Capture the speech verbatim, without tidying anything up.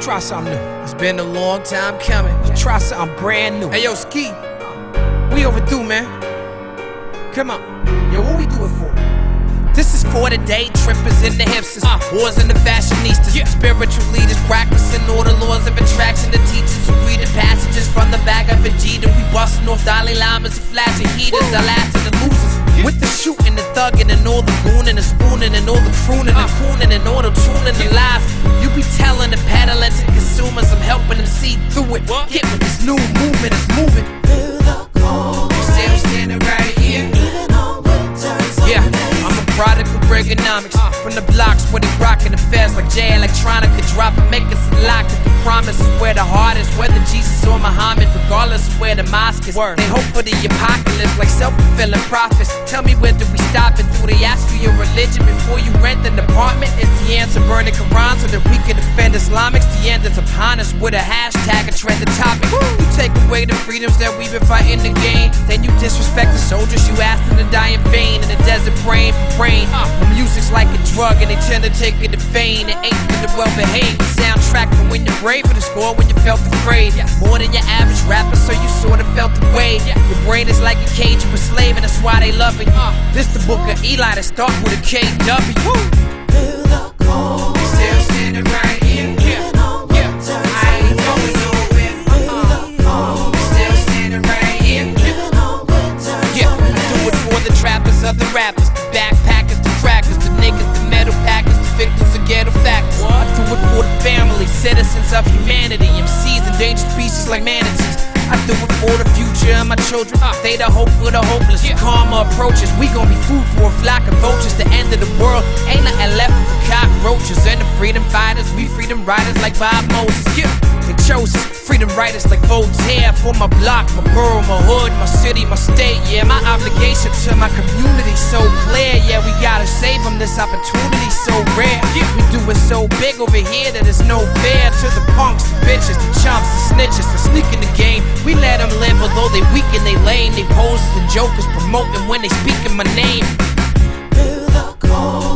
try something new. It's been a long time coming. Let's try something brand new. Hey yo, Ski, we overdue, man. Come on. Yo, what we do it for? This is for the day trippers and the hipsters, uh, whores and the fashionistas, yeah. Spiritual leaders practicing all the laws of attraction. The teachers who reading passages from the bag of Vegeta. We busting off Dalai Lamas and flashing heaters. The last of the losers, yeah. With the shooting, the thugging, and all the gooning, and spooning, and all the crooning, uh. and cooning, and all the tuning, yeah. And lies. You be telling the peddling to consumers, I'm helping them see through it. What? Get with this new movement, it's moving. Through the cold, still standing right here. Even on winter's Yeah. Product of Reaganomics, uh, from the blocks where they rockin' the feds like Jay Electronica, drop and make us a lock. The promise is where the heart is, whether Jesus or Muhammad, regardless of where the mosque is. Word. They hope for the apocalypse like self-fulfilling prophets. Tell me, where do we stop and do they ask you your religion before you rent an apartment? Is the answer burning Quran so that we can defend Islamics? The end is upon us with a hashtag, a trending topic. Woo. You take away the freedoms that we've been fighting to gain, then you disrespect the soldiers you asked them to die in vain in the desert praying for rain. Uh, music's like a drug and they tend to take it to vain. It ain't for the well-behaved. Soundtrack for when you're brave, for the score when you felt afraid. Yeah. More than your average rapper, so you sorta felt the way. Yeah. Your brain is like a cage you a slave, and that's why they love it. Uh, this the book of Eli that start with a K W. Woo. through the cold, Still standing right here. Yeah. even on winter's I ain't going nowhere. Uh, still standing right here. even on winter's Yeah. I do it for the trappers, other rappers, the backpackers, the crackers, the niggas, the metal packers, the victims of ghetto factors. I do it for the family, citizens of humanity, M Cs, endangered species like manatees. I do it for the future and my children. They the hope for the hopeless. The karma approaches. We gon' be food for a flock of vultures. The end of the world ain't nothing left but cockroaches. And the freedom fighters, we freedom riders like Bob Moses. Yeah, they chose us. Freedom writers like Voltaire. For my block, my borough, my hood, my city, my state. Yeah, my obligation to my community so clear. Yeah, we gotta save them. This opportunity so rare. Yeah, we do it so big over here that it's no fair to the punks, the bitches, the chumps, the snitches, the sneak in the game. We let them live, although they weak and they lame. They pose as the jokers, promoting when they speaking my name. through the cold.